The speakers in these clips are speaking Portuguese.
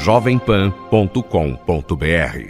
jovempan.com.br.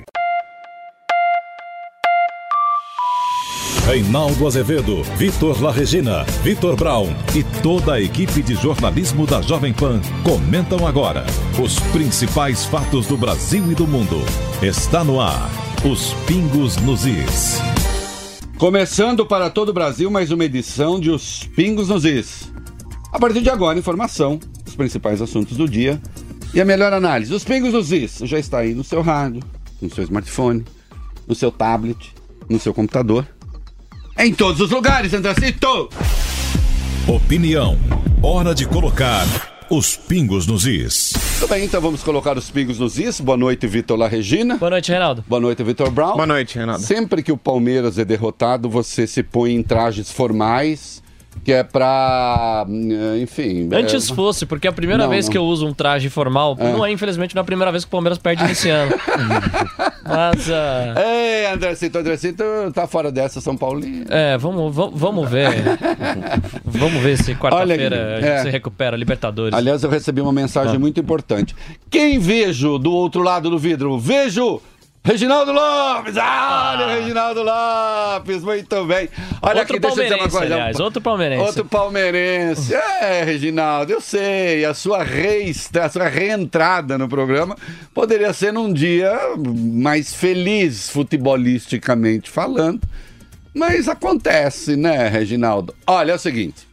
Reinaldo Azevedo, Vitor La Regina, Vitor Brown e toda a equipe de jornalismo da Jovem Pan comentam agora os principais fatos do Brasil e do mundo. Está no ar, os Pingos nos Is. Começando para todo o Brasil mais uma edição de Os Pingos nos Is. A partir de agora, informação, os principais assuntos do dia e a melhor análise. Os Pingos nos Is já está aí no seu rádio, no seu smartphone, no seu tablet, no seu computador. Em todos os lugares, Andrecito! Opinião. Hora de colocar os Pingos nos Is. Tudo bem, então vamos colocar os Pingos nos Is. Boa noite, Vitor La Regina. Boa noite, Reinaldo. Boa noite, Vitor Brown. Boa noite, Reinaldo. Sempre que o Palmeiras é derrotado, você se põe em trajes formais, que é pra... enfim... Antes fosse, porque a primeira vez que eu uso um traje formal, não é, infelizmente, não é a primeira vez que o Palmeiras perde nesse ano. Mas... Ei, Andrecito tá fora dessa, São Paulino. Vamos ver. Vamos ver se quarta-feira a gente se recupera, Libertadores. Aliás, eu recebi uma mensagem muito importante. Quem vejo do outro lado do vidro? Vejo... Reginaldo Lopes! Olha, Reginaldo Lopes, muito bem. Olha outro aqui, deixa eu dizer uma coisa. Aliás, outro palmeirense. Outro palmeirense. Reginaldo, eu sei, a sua reentrada no programa poderia ser num dia mais feliz, futebolisticamente falando, mas acontece, né, Reginaldo? Olha, é o seguinte,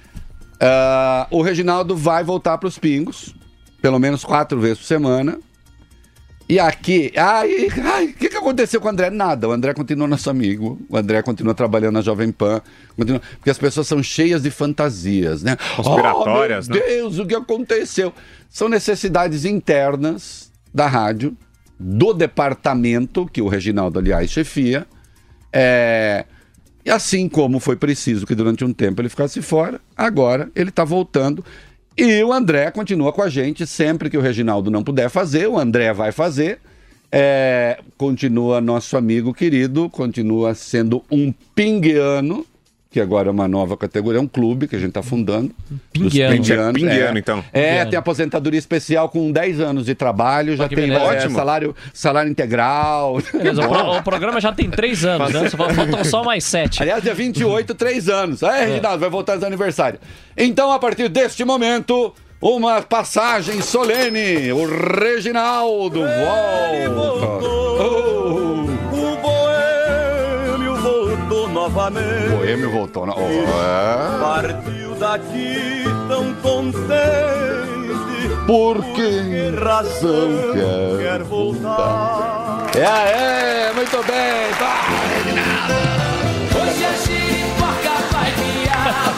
o Reginaldo vai voltar para os Pingos, pelo menos 4 vezes por semana. E aqui, o que aconteceu com o André? Nada, o André continua nosso amigo, o André continua trabalhando na Jovem Pan, porque as pessoas são cheias de fantasias, né? Conspiratórias, né? Meu Deus, o que aconteceu? São necessidades internas da rádio, do departamento, que o Reginaldo, aliás, chefia, e assim como foi preciso que durante um tempo ele ficasse fora, agora ele está voltando. E o André continua com a gente, sempre que o Reginaldo não puder fazer, o André vai fazer. Continua nosso amigo querido, continua sendo um pinguiano, que agora é uma nova categoria, é um clube que a gente está fundando. Pinguiano, então. Tem aposentadoria especial com 10 anos de trabalho, já tem salário integral. O programa já tem 3 anos, né? Faltam só mais 7. Aliás, dia 28, 3 anos. Reginaldo, vai voltar no aniversário. Então, a partir deste momento, uma passagem solene. O Reginaldo volta. Novamente. O Boêmio voltou. Partiu daqui tão contente. Por que razão quer voltar? Muito bem. Hoje a Giripoca vai piar,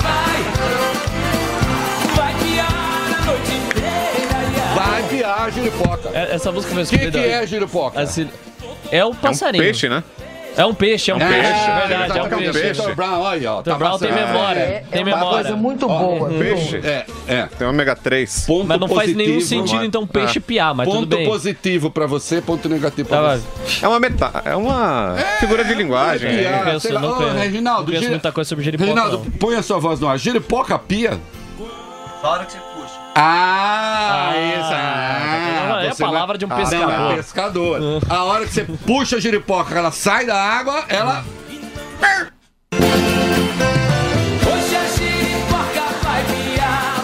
vai piar a noite inteira. Vai piar, Giripoca. Essa música foi escolhida. O que é Giripoca? É um passarinho. É um peixe, né? É um peixe, verdade, é um peixe. Vitor Brown, olha aí, ó. Vitor Brown tem memória, tem memória. Uma coisa muito boa. Peixe? Tem ômega 3. Ponto mas não positivo, faz nenhum sentido, então, peixe piar, mas tudo bem. Ponto positivo pra você, ponto negativo pra você. É uma figura de linguagem. Reginaldo, não conheço muita coisa sobre giripoca. Reginaldo, põe a sua voz no ar. Giripoca pia? Fala que você puxa. É a palavra de um pescador. Não, é pescador. A hora que você puxa a giripoca, ela sai da água, ela... Hoje a Giripoca vai piar,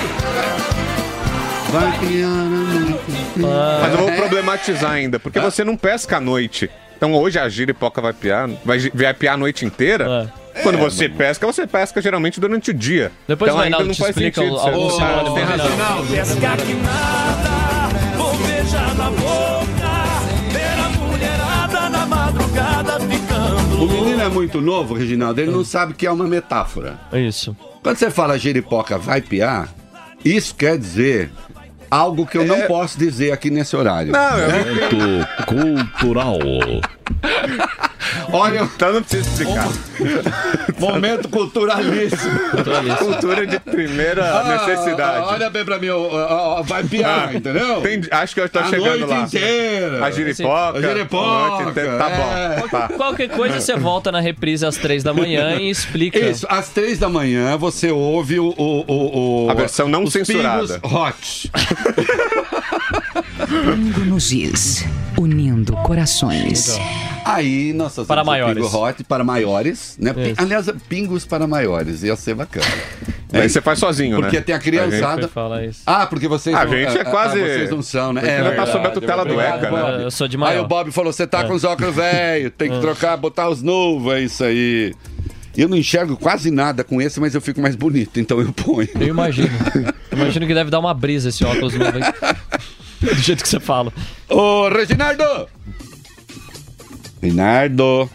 vai piar. Mas eu vou problematizar ainda, porque você não pesca à noite. Então hoje a giripoca vai piar a noite inteira. Quando você pesca geralmente durante o dia. Depois então, o Reinaldo te explica alguns sinônimos. Tem razão. Pescar que nada, vou beijar na boca, ver a mulherada na madrugada ficando. O menino é muito novo, Reginaldo, ele não sabe que é uma metáfora. Isso. Quando você fala giripoca vai piar, isso quer dizer algo que eu não posso dizer aqui nesse horário. Não, é muito cultural. Olha, então não precisa explicar. Momento culturalíssimo. Cultura de primeira necessidade. Olha bem pra mim, vai piar, entendeu? Acho que eu estou chegando lá. A noite inteira. A giripoca. Tá bom. Tá. Qualquer coisa você volta na reprise às 3 da manhã e explica. Isso, às 3 da manhã você ouve a versão não censurada. Hot. Pingo nos is, unindo corações. Aí nós fazemos Para maiores. Pingo Hot para maiores, né? Isso. Aliás, pingos para maiores, ia ser bacana. Aí você faz sozinho, Porque né? tem a criançada. Falar isso. Ah, porque vocês A não, gente é quase- vocês não são, né? Já tá sob a verdade, tutela do obrigado, ECA, né? Bob. Eu sou de Aí maior. o Bob falou: você tá com os óculos velho, tem que trocar, botar os novos, é isso aí. Eu não enxergo quase nada com esse, mas eu fico mais bonito, então eu ponho. Eu imagino. Imagino que deve dar uma brisa esse óculos novo aí. Do jeito que você fala. Ô, Reginaldo! Reginaldo!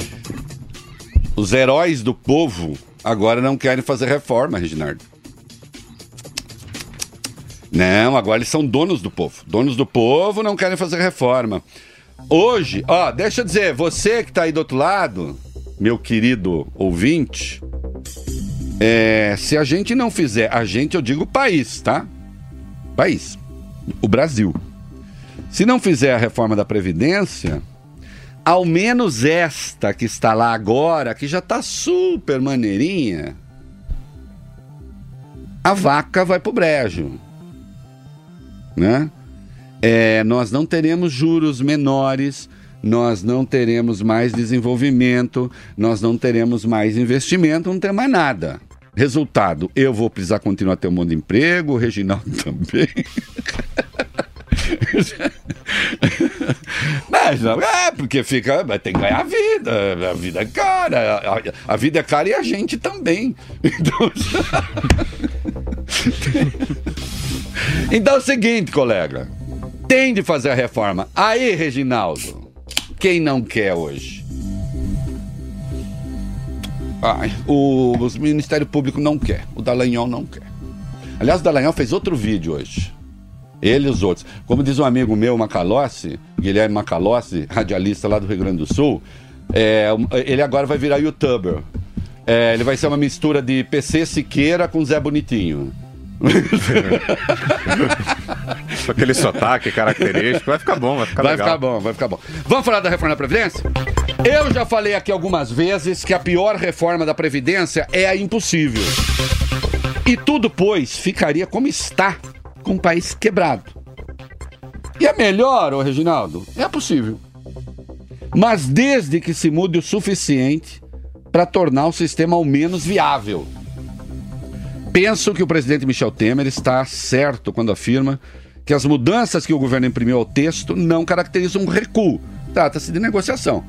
Os heróis do povo agora não querem fazer reforma, Reginaldo. Não, agora eles são donos do povo. Donos do povo não querem fazer reforma. Hoje, ó, deixa eu dizer, você que tá aí do outro lado, meu querido ouvinte, se a gente não fizer, a gente, eu digo país, tá? País. O Brasil. Se não fizer a reforma da Previdência, ao menos esta que está lá agora, que já está super maneirinha, a vaca vai pro brejo, né? Nós não teremos juros menores, nós não teremos mais desenvolvimento, nós não teremos mais investimento, não tem mais nada. Resultado, eu vou precisar continuar a ter um monte de emprego, o Reginaldo também. Mas não, porque tem que ganhar a vida é cara, a vida é cara e a gente também. Então é o seguinte, colega, tem de fazer a reforma. Aí, Reginaldo, quem não quer hoje? O Ministério Público não quer, o Dallagnol não quer. Aliás, o Dallagnol fez outro vídeo hoje. Ele e os outros. Como diz um amigo meu, Macalossi, Guilherme Macalossi, radialista lá do Rio Grande do Sul, ele agora vai virar youtuber. Ele vai ser uma mistura de PC Siqueira com Zé Bonitinho. Com aquele sotaque característico. Vai ficar bom, vai ficar legal. Vai ficar bom. Vamos falar da reforma da Previdência? Eu já falei aqui algumas vezes que a pior reforma da Previdência é a impossível. E tudo, pois, ficaria como está, com o país quebrado. E a melhor, ô Reginaldo, é possível. Mas desde que se mude o suficiente para tornar o sistema ao menos viável. Penso que o presidente Michel Temer está certo quando afirma que as mudanças que o governo imprimiu ao texto não caracterizam um recuo. Trata-se de negociação.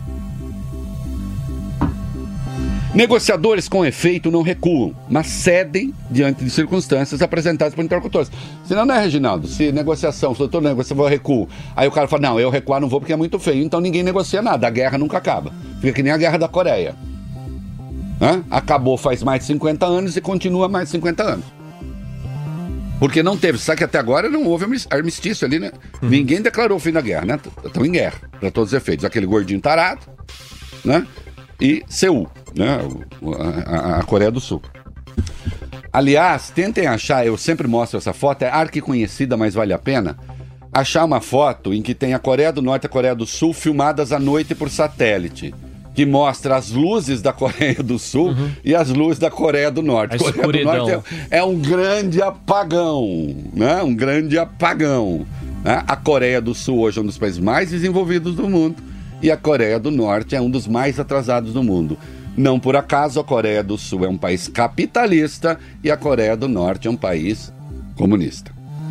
Negociadores com efeito não recuam, mas cedem diante de circunstâncias apresentadas por interlocutores. Senão não é, Reginaldo? Se negociação, se eu estou negociando, eu recuo. Aí o cara fala, não, eu recuar não vou porque é muito feio. Então ninguém negocia nada, a guerra nunca acaba. Fica que nem a guerra da Coreia. Acabou faz mais de 50 anos e continua mais de 50 anos. Porque não teve, sabe que até agora não houve armistício ali, né? Ninguém declarou o fim da guerra, né? Estão em guerra, para todos os efeitos. Aquele gordinho tarado, né? E Seul, né? A Coreia do Sul. Aliás, tentem achar, eu sempre mostro essa foto, é arquiconhecida, mas vale a pena, achar uma foto em que tem a Coreia do Norte e a Coreia do Sul filmadas à noite por satélite, que mostra as luzes da Coreia do Sul e as luzes da Coreia do Norte. A Coreia do Norte é um grande apagão, né? Um grande apagão. Né? A Coreia do Sul hoje é um dos países mais desenvolvidos do mundo e a Coreia do Norte é um dos mais atrasados do mundo. Não por acaso a Coreia do Sul é um país capitalista e a Coreia do Norte é um país comunista.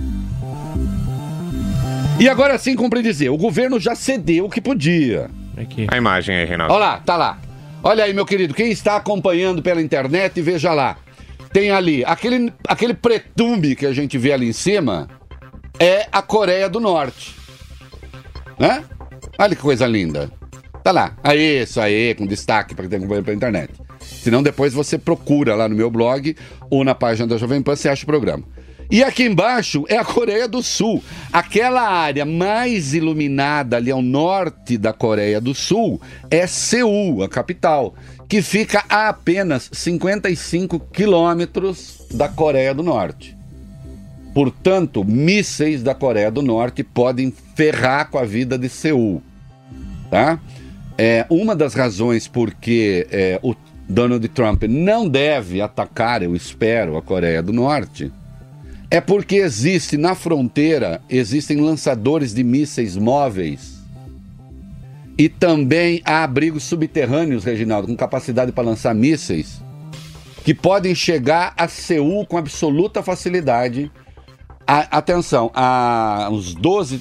E agora sim, cumpre dizer, o governo já cedeu o que podia. Aqui. A imagem aí, Reinaldo. Olha lá, tá lá. Olha aí, meu querido, quem está acompanhando pela internet, veja lá. Tem ali, aquele pretume que a gente vê ali em cima é a Coreia do Norte. Né? Olha que coisa linda. Tá lá. Aí, isso aí, com destaque para quem está acompanhando pela internet. Senão depois você procura lá no meu blog ou na página da Jovem Pan, você acha o programa. E aqui embaixo é a Coreia do Sul. Aquela área mais iluminada ali ao norte da Coreia do Sul é Seul, a capital, que fica a apenas 55 quilômetros da Coreia do Norte. Portanto, mísseis da Coreia do Norte podem ferrar com a vida de Seul. Tá? Uma das razões porque o Donald Trump não deve atacar, eu espero, a Coreia do Norte É porque existe na fronteira, existem lançadores de mísseis móveis e também há abrigos subterrâneos, Reginaldo, com capacidade para lançar mísseis que podem chegar a Seul com absoluta facilidade. Atenção, há uns 12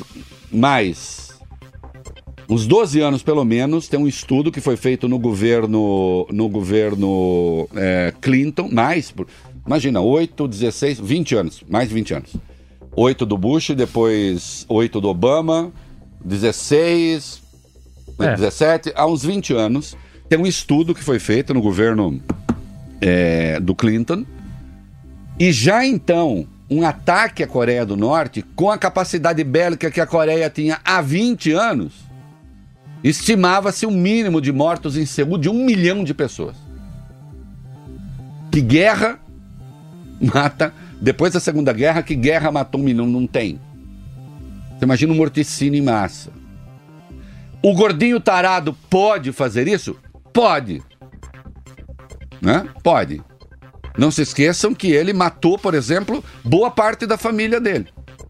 anos pelo menos, tem um estudo que foi feito no governo Clinton, imagina, 8, 16, 20 anos, mais de 20 anos. 8 do Bush, depois 8 do Obama, 16, 17, há uns 20 anos. Tem um estudo que foi feito no governo do Clinton. E já então, um ataque à Coreia do Norte, com a capacidade bélica que a Coreia tinha há 20 anos, estimava-se um mínimo de mortos em Seul de 1 milhão de pessoas. Que guerra mata, depois da Segunda Guerra, que guerra matou 1 milhão? Não tem. Você imagina um morticínio em massa. O gordinho tarado pode fazer isso? Pode. Né? Pode. Não se esqueçam que ele matou, por exemplo, boa parte da família dele.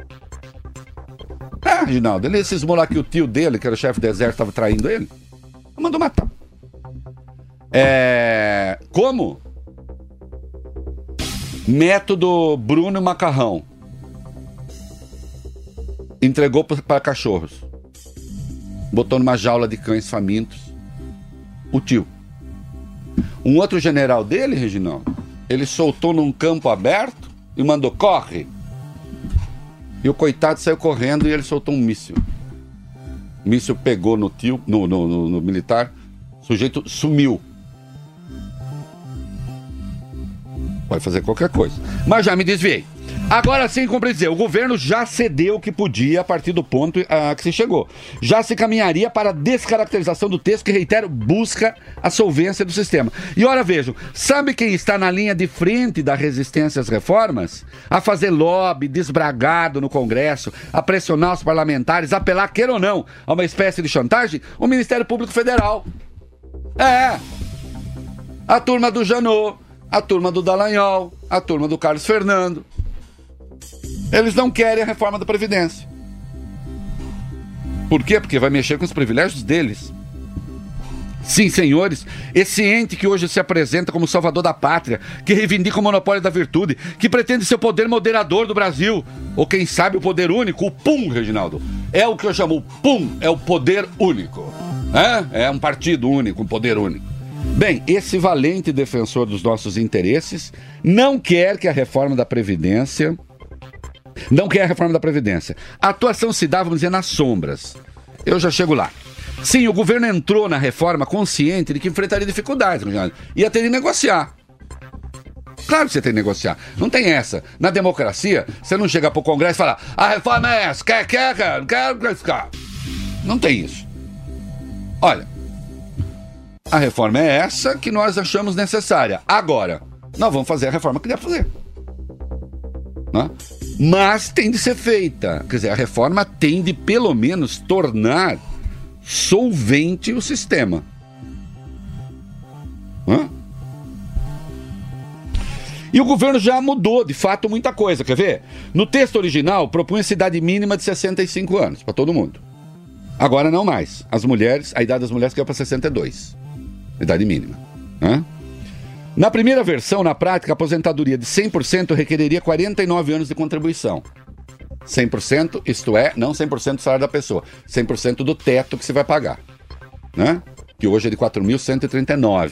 Reginaldo, ele cismou lá que o tio dele, que era o chefe do exército, estava traindo ele. Mandou matar. Como? Método Bruno Macarrão. Entregou para cachorros. Botou numa jaula de cães famintos. O tio. Um outro general dele, Reginaldo, ele soltou num campo aberto e mandou, corre. E o coitado saiu correndo e ele soltou um míssil. O míssil pegou no tio, no militar, o sujeito sumiu. Pode fazer qualquer coisa. Mas já me desviei. Agora sim, como dizer, o governo já cedeu o que podia a partir do ponto que se chegou. Já se caminharia para a descaracterização do texto que, reitero, busca a solvência do sistema. E ora, vejam, sabe quem está na linha de frente da resistência às reformas? A fazer lobby desbragado no Congresso, a pressionar os parlamentares, a apelar, queira ou não, a uma espécie de chantagem? O Ministério Público Federal. A turma do Janot, a turma do Dallagnol, a turma do Carlos Fernando. Eles não querem a reforma da Previdência. Por quê? Porque vai mexer com os privilégios deles. Sim, senhores, esse ente que hoje se apresenta como salvador da pátria, que reivindica o monopólio da virtude, que pretende ser o poder moderador do Brasil, ou quem sabe o poder único, o PUM, Reginaldo. É o que eu chamo, o PUM, é o poder único. É um partido único, um poder único. Bem, esse valente defensor dos nossos interesses não quer que a reforma da Previdência... A atuação se dá, vamos dizer, nas sombras. Eu já chego lá. Sim, o governo entrou na reforma consciente de que enfrentaria dificuldades, ia ter de negociar. Claro que você tem que negociar. Não tem essa. Na democracia, você não chega pro Congresso e fala, a reforma é essa, quer, não quero ficar. Não tem isso. Olha, a reforma é essa que nós achamos necessária. Agora, nós vamos fazer a reforma que deve fazer. Né? Mas tem de ser feita. Quer dizer, a reforma tem de, pelo menos, tornar solvente o sistema. E o governo já mudou, de fato, muita coisa. Quer ver? No texto original, propunha-se idade mínima de 65 anos para todo mundo. Agora não mais. As mulheres, a idade das mulheres caiu para 62. Idade mínima. Na primeira versão, na prática, a aposentadoria de 100% requereria 49 anos de contribuição. 100%, isto é, não 100% do salário da pessoa, 100% do teto que você vai pagar. Que hoje é de 4.139.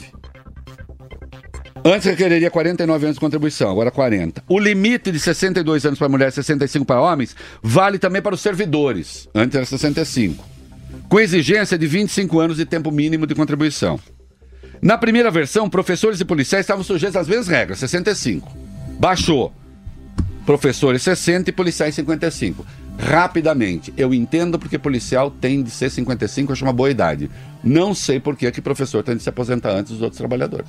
Antes requereria 49 anos de contribuição, agora 40. O limite de 62 anos para mulheres e 65 para homens vale também para os servidores. Antes era 65. Com exigência de 25 anos de tempo mínimo de contribuição. Na primeira versão, professores e policiais estavam sujeitos às mesmas regras, 65. Baixou. Professores 60 e policiais 55. Rapidamente. Eu entendo porque policial tem de ser 55, eu acho uma boa idade. Não sei por que professor tem de se aposentar antes dos outros trabalhadores.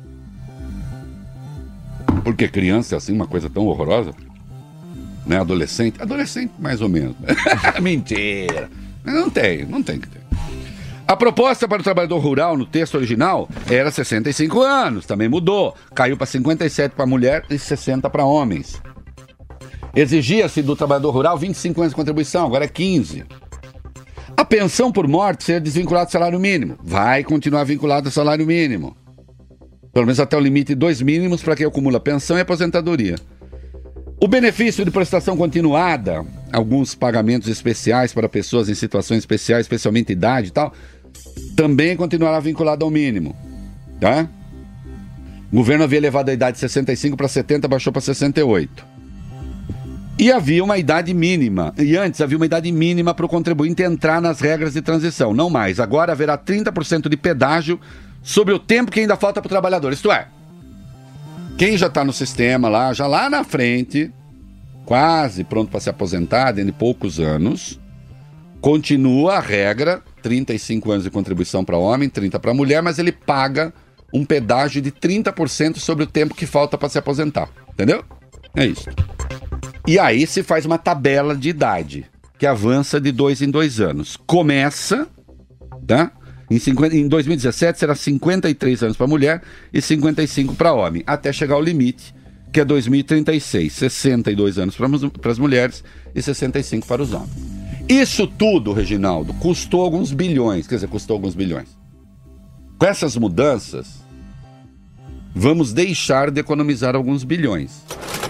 Porque criança é assim, uma coisa tão horrorosa. Né? Adolescente mais ou menos. Mentira. Não tem que ter. A proposta para o trabalhador rural no texto original era 65 anos, também mudou. Caiu para 57 para mulher e 60 para homens. Exigia-se do trabalhador rural 25 anos de contribuição, agora é 15. A pensão por morte seria desvinculada do salário mínimo. Vai continuar vinculada ao salário mínimo. Pelo menos até o limite de 2 mínimos para quem acumula pensão e aposentadoria. O benefício de prestação continuada, alguns pagamentos especiais para pessoas em situações especiais, especialmente idade e tal, também continuará vinculado ao mínimo. Tá? O governo havia elevado a idade de 65 para 70, baixou para 68. E havia uma idade mínima. E antes havia uma idade mínima para o contribuinte entrar nas regras de transição. Não mais. Agora haverá 30% de pedágio sobre o tempo que ainda falta para o trabalhador. Isto é, quem já está no sistema lá, já lá na frente, quase pronto para se aposentar, dentro de poucos anos, continua a regra, 35 anos de contribuição para homem, 30 para mulher, mas ele paga um pedágio de 30% sobre o tempo que falta para se aposentar. Entendeu? É isso. E aí se faz uma tabela de idade, que avança de 2 em 2 anos. Começa, tá? Em 2017 será 53 anos para mulher e 55 para homem, até chegar ao limite, que é 2036, 62 anos para as mulheres e 65 para os homens. Isso tudo, Reginaldo, custou alguns bilhões, Com essas mudanças, vamos deixar de economizar alguns bilhões.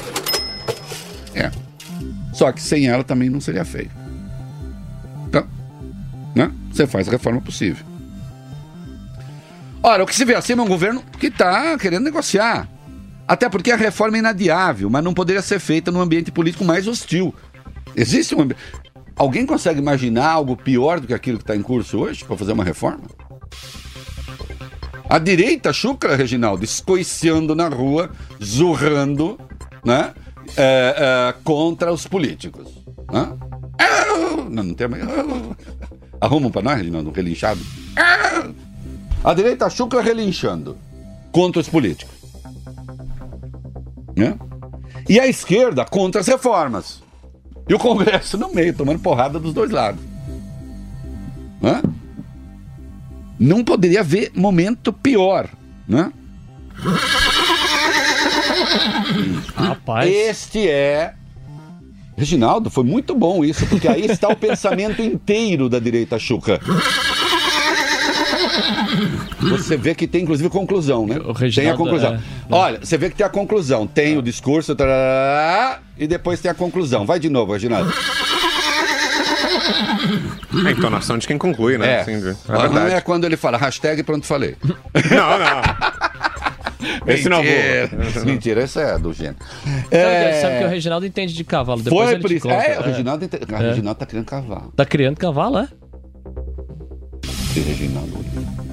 Só que sem ela também não seria feio. Então, né? Você faz a reforma possível. Ora, o que se vê acima é um governo que está querendo negociar. Até porque a reforma é inadiável, mas não poderia ser feita num ambiente político mais hostil. Existe um ambiente... Alguém consegue imaginar algo pior do que aquilo que está em curso hoje para fazer uma reforma? A direita chucra, Reginaldo, escoiciando na rua, zurrando, né? Contra os políticos. Né? Não tem mais. Arrumam para nós, Reginaldo, um relinchado. A direita chucra relinchando contra os políticos. Né? E a esquerda contra as reformas. E o Congresso no meio, tomando porrada dos dois lados. Né? Não poderia haver momento pior. Né? Rapaz. Este é... Reginaldo, foi muito bom isso, porque aí está o pensamento inteiro da direita chucra. Você vê que tem inclusive conclusão, né? Tem a conclusão. Olha, você vê que tem a conclusão. Tem o discurso, e depois tem a conclusão. Vai de novo, Reginaldo. A entonação de quem conclui, né? Assim, Não é quando ele fala hashtag pronto falei. Não. Esse não vou. Mentira, esse é do gênero. Sabe que o Reginaldo entende de cavalo. Depois Foi ele por te isso. conta. O Reginaldo tá criando cavalo. Tá criando cavalo, é? Reginaldo.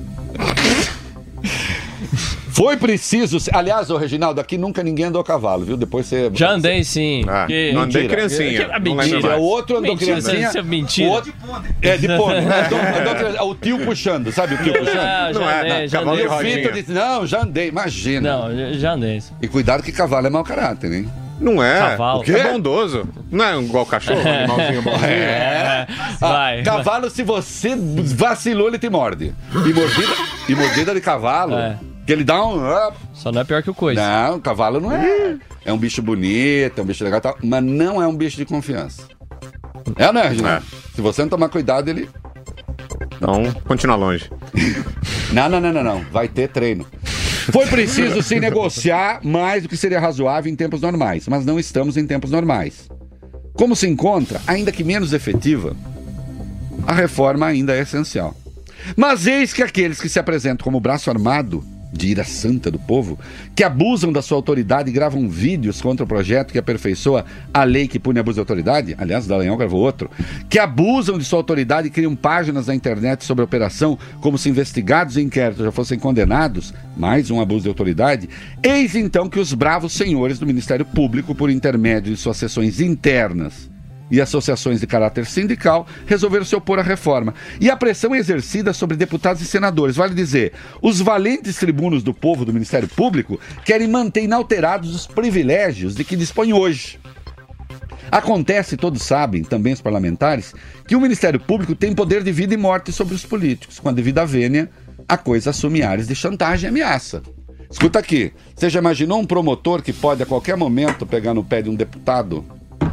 Foi preciso... Aliás, ô Reginaldo, aqui nunca ninguém andou a cavalo, viu? Depois você... Já andei, sim. Não andei criancinha. Mentira. O outro andou criancinha. Isso é mentira. O outro... de pônei. O tio puxando, sabe o tio puxando? Não é, cavalo de E o rodinha. Vitor disse, não, já andei, imagina. Não, já andei. E cuidado que cavalo é mau caráter, hein? Não é. Cavalo. O quê? É bondoso. Não é igual cachorro, animalzinho bonzinho. Vai. Cavalo, se você vacilou, ele te morde. E mordida de cavalo, que ele dá um... Só não é pior que o coisa. Não, cavalo não é. É um bicho bonito, é um bicho legal, mas não é um bicho de confiança. Não é, Reginaldo? Se você não tomar cuidado, ele... Então, continua longe. Não. Vai ter treino. Foi preciso se negociar mais do que seria razoável em tempos normais, mas não estamos em tempos normais. Como se encontra, ainda que menos efetiva, a reforma ainda é essencial. Mas eis que aqueles que se apresentam como braço armado de ira santa do povo, que abusam da sua autoridade e gravam vídeos contra o projeto que aperfeiçoa a lei que pune abuso de autoridade, aliás, o Dallagnol gravou outro, que abusam de sua autoridade e criam páginas na internet sobre a operação como se investigados e inquéritos já fossem condenados, mais um abuso de autoridade, eis então que os bravos senhores do Ministério Público, por intermédio de suas sessões internas e associações de caráter sindical, resolveram se opor à reforma. E a pressão é exercida sobre deputados e senadores. Vale dizer, os valentes tribunos do povo do Ministério Público querem manter inalterados os privilégios de que dispõem hoje. Acontece, todos sabem, também os parlamentares, que o Ministério Público tem poder de vida e morte sobre os políticos. Com a devida vênia, a coisa assume áreas de chantagem e ameaça. Escuta aqui, você já imaginou um promotor que pode a qualquer momento pegar no pé de um deputado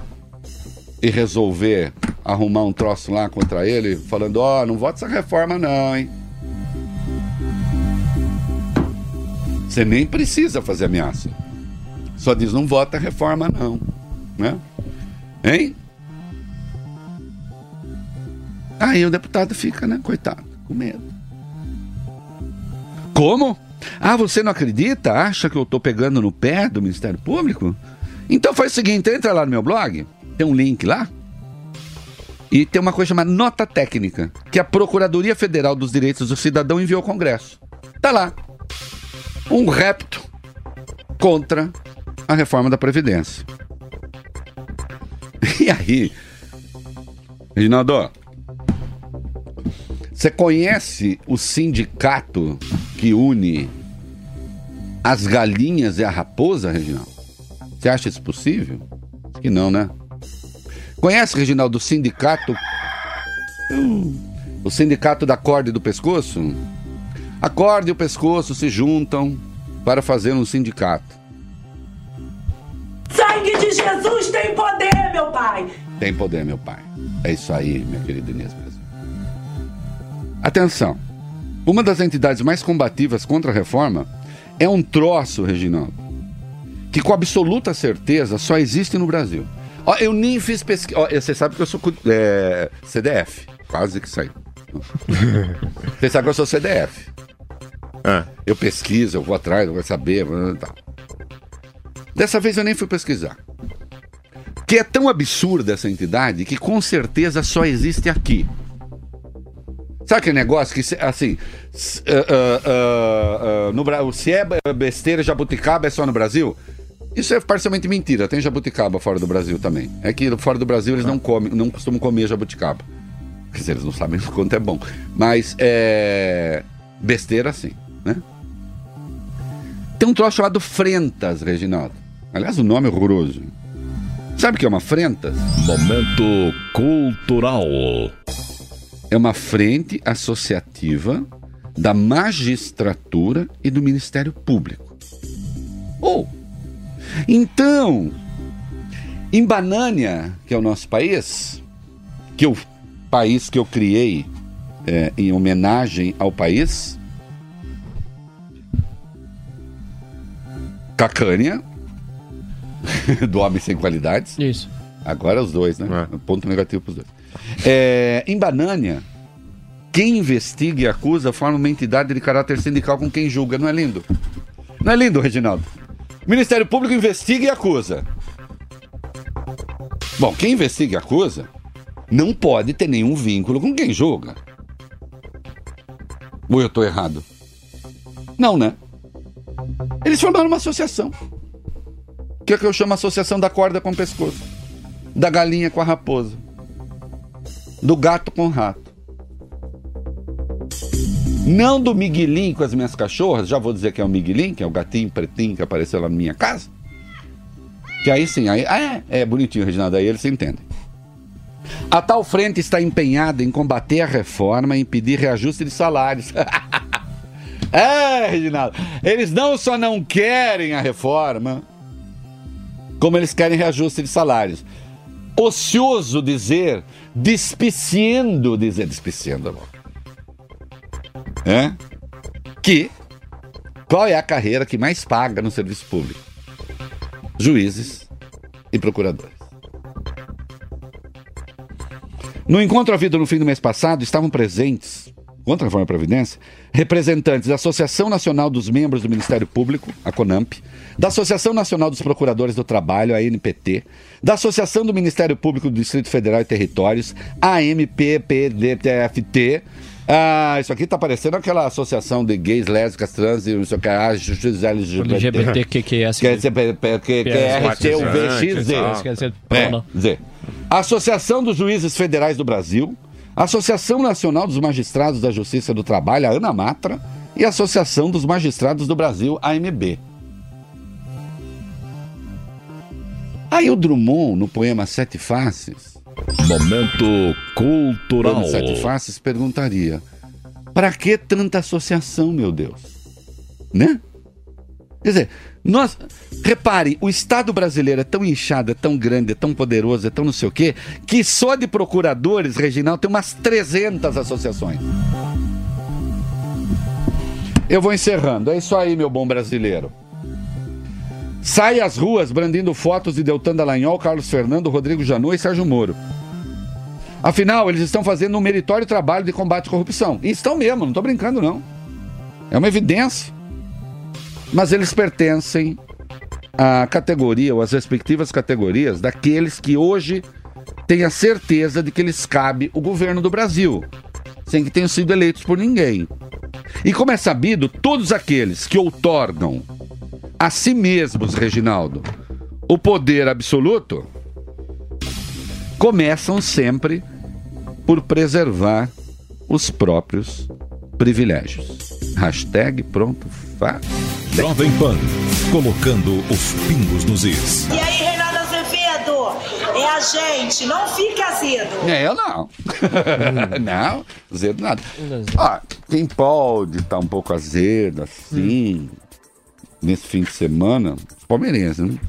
e resolver arrumar um troço lá contra ele, falando, não vota essa reforma não, hein? Você nem precisa fazer ameaça. Só diz, não vota a reforma não, né? Hein? Aí o deputado fica, né, coitado, com medo. Como? Você não acredita? Acha que eu tô pegando no pé do Ministério Público? Então faz o seguinte, entra lá no meu blog, tem um link lá, e tem uma coisa chamada nota técnica, que a Procuradoria Federal dos Direitos do Cidadão enviou ao Congresso. Tá lá. Um repto contra a reforma da Previdência. E aí, Reginaldo, você conhece o sindicato que une as galinhas e a raposa, Reginaldo? Você acha isso possível? Acho que não, né? Conhece, Reginaldo, o sindicato... O sindicato da corda e do pescoço? A corda e o pescoço se juntam para fazer um sindicato. Sangue de Jesus tem poder, meu pai! Tem poder, meu pai. É isso aí, minha querida Inês Brasil. Atenção. Uma das entidades mais combativas contra a reforma é um troço, Reginaldo, que com absoluta certeza só existe no Brasil. Eu nem fiz pesquisa. Você sabe que eu sou CDF. Quase que saiu. Você sabe que eu sou CDF. Eu pesquiso, eu vou atrás, eu vou saber. Tal. Dessa vez eu nem fui pesquisar. Que é tão absurda essa entidade que com certeza só existe aqui. Sabe aquele negócio que, assim, no Brasil, se é besteira, jabuticaba é só no Brasil? Isso é parcialmente mentira. Tem jabuticaba fora do Brasil também. É que fora do Brasil eles não costumam comer jabuticaba. Quer dizer, eles não sabem o quanto é bom. Mas besteira sim, né? Tem um troço chamado Frentas, Reginaldo. Aliás, o nome é horroroso. Sabe o que é uma Frentas? Momento cultural. É uma frente associativa da magistratura e do Ministério Público. Então, em Banânia, que é o nosso país, país que eu criei em homenagem ao país, Cacânia, do homem sem qualidades. Isso. Agora os dois, né? Ponto negativo para os dois. Em Banânia, quem investiga e acusa forma uma entidade de caráter sindical com quem julga. Não é lindo? Não é lindo, Reginaldo? O Ministério Público investiga e acusa. Bom, quem investiga e acusa não pode ter nenhum vínculo com quem julga. Ou eu estou errado? Não, né? Eles formaram uma associação. Que é que eu chamo associação da corda com o pescoço, da galinha com a raposa, do gato com o rato. Não do Miguelinho com as minhas cachorras, já vou dizer que é o Miguelinho, que é o gatinho pretinho que apareceu lá na minha casa. Que aí sim, é bonitinho, Reginaldo, aí eles se entendem. A tal frente está empenhada em combater a reforma e impedir reajuste de salários. Reginaldo, eles não só não querem a reforma, como eles querem reajuste de salários. Ocioso dizer, despiciando, amor. Qual é a carreira que mais paga no serviço público? Juízes e procuradores. No encontro havido no fim do mês passado, estavam presentes, contra a reforma da Previdência, representantes da Associação Nacional dos Membros do Ministério Público, a CONAMP, da Associação Nacional dos Procuradores do Trabalho, a ANPT, da Associação do Ministério Público do Distrito Federal e Territórios, a AMPPDTFT. Isso aqui tá parecendo aquela associação de gays, lésbicas, trans e não sei o que, LGBT. A Associação dos Juízes Federais do Brasil, a Associação Nacional dos Magistrados da Justiça do Trabalho, a ANAMATRA, e a Associação dos Magistrados do Brasil, a AMB. Aí o Drummond, no poema Sete Faces, Momento cultural. Sete Faces, perguntaria: para que tanta associação, meu Deus? Né? Quer dizer, Repare, o Estado brasileiro é tão inchado, é tão grande, é tão poderoso, é tão não sei o quê, que só de procuradores, Reginaldo, tem umas 300 associações. Eu vou encerrando. É isso aí, meu bom brasileiro. Sai às ruas brandindo fotos de Deltan Dallagnol, Carlos Fernando, Rodrigo Janot e Sérgio Moro. Afinal, eles estão fazendo um meritório trabalho de combate à corrupção. E estão mesmo, não estou brincando, não. É uma evidência. Mas eles pertencem à categoria, ou às respectivas categorias, daqueles que hoje têm a certeza de que lhes cabe o governo do Brasil, sem que tenham sido eleitos por ninguém. E como é sabido, todos aqueles que outorgam a si mesmos, Reginaldo, o poder absoluto, começam sempre por preservar os próprios privilégios. Hashtag pronto, fácil. Jovem Pan, colocando os pingos nos is. E aí, Reinaldo Azevedo? É a gente, não fica azedo. Eu não. Não, azedo nada. Quem pode estar um pouco azedo assim, nesse fim de semana, os palmeirenses, né?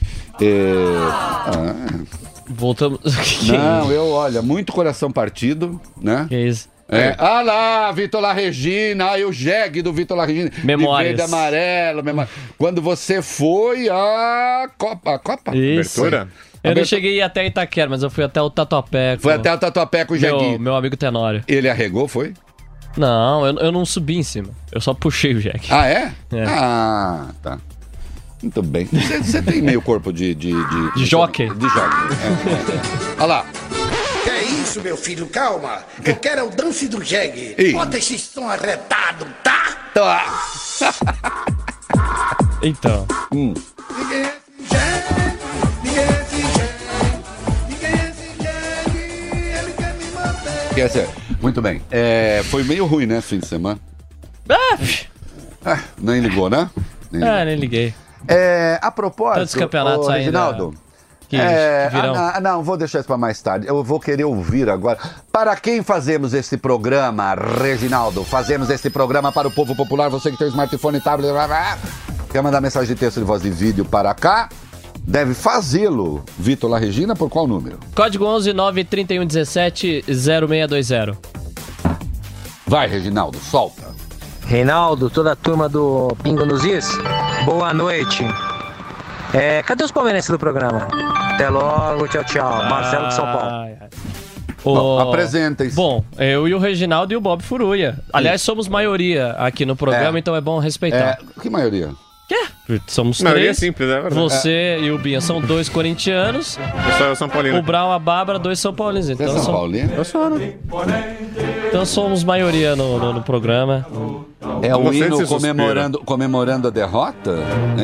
Voltamos. Olha, muito coração partido, né? Que isso? Lá, Vitor La Regina, o jegue do Vitor La Regina. Memórias. De verde e amarelo. Quando você foi a Copa? Isso. Abertura? Eu não cheguei até Itaquera, mas eu fui até o Tatuapé. Foi até o Tatuapé com o jeguinho. Meu amigo Tenório. Ele arregou, foi? Não, eu não subi em cima. Eu só puxei o jegue. Ah, é? Tá. Muito bem. Você tem meio corpo de jockey. De jockey. Olha lá. Que é isso, meu filho? Calma. Eu quero é o dance do jegue. Bota esse som arretado, tá? Então. Ninguém é esse jegue, ele quer me manter. Quer dizer, muito bem. Foi meio ruim, né, fim de semana? Nem ligou, né? Nem liguei. A propósito, Tantos campeonatos ainda. Reginaldo, que virão. não, vou deixar isso para mais tarde. Eu vou querer ouvir agora. Para quem fazemos este programa, Reginaldo? Fazemos este programa para o povo popular. Você que tem smartphone, tablet, quer mandar mensagem de texto, de voz, de vídeo para cá? Deve fazê-lo. Vitor La Regina, por qual número? Código 11 931 17 0620. Vai, Reginaldo, solta. Reinaldo, toda a turma do Pingo nos Is, boa noite. Cadê os palmeirenses do programa? Até logo, tchau, tchau. Marcelo de São Paulo. Bom, apresentem-se. Bom, eu e o Reginaldo e o Bob Furuia. Aliás, somos maioria aqui no programa, então é bom respeitar. Que maioria? Somos maioria três. Simples, é verdade. Você e o Binha são 2 corintianos. Eu sou São Paulino. O Brown, a Bárbara, 2 São Paulinos. Você é São Paulino? Eu sou, né? Então somos maioria no programa. É o hino comemorando a derrota?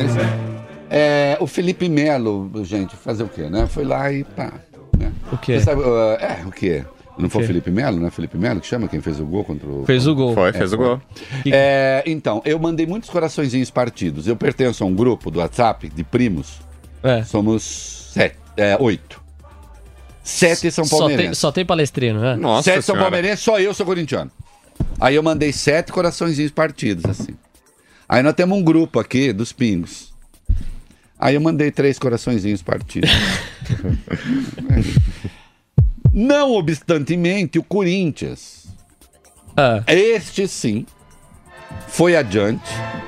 O Felipe Melo, gente, fazer o quê, né? Foi lá e pá. Né? O quê? Você sabe, o quê? Não foi o Felipe Melo, né? Felipe Melo que chama quem fez o gol contra o... Fez o gol. Fez o gol. Então, eu mandei muitos coraçõezinhos partidos. Eu pertenço a um grupo do WhatsApp de primos. Somos 8. 7 são palmeirenses. Só tem palestrino, né? Nossa 7 são senhora. palmeirenses, só eu sou corintiano. Aí eu mandei 7 coraçõezinhos partidos, assim. Aí nós temos um grupo aqui dos pingos. Aí eu mandei 3 coraçõezinhos partidos. Não obstantemente, o Corinthians, este sim, foi adiante.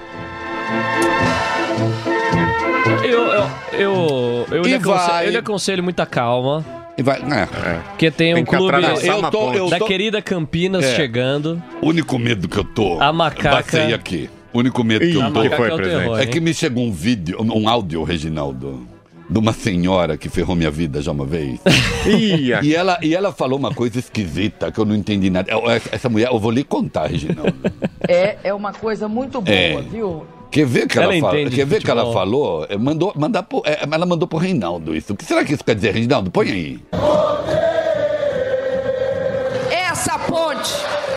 Eu lhe aconselho muita calma. E vai, Porque tem um clube da querida Campinas chegando. O único medo que eu tô... A macaca. Passei aqui. O único medo que eu tô... Que foi, presidente? É que me chegou um vídeo, um áudio, Reginaldo, de uma senhora que ferrou minha vida já uma vez. e ela falou uma coisa esquisita que eu não entendi nada. Essa mulher, eu vou lhe contar, Reginaldo. É uma coisa muito boa, viu? Quer ver que ela falou? Ela mandou pro Reinaldo isso. O que será que isso quer dizer, Reinaldo? Põe aí. Essa ponte,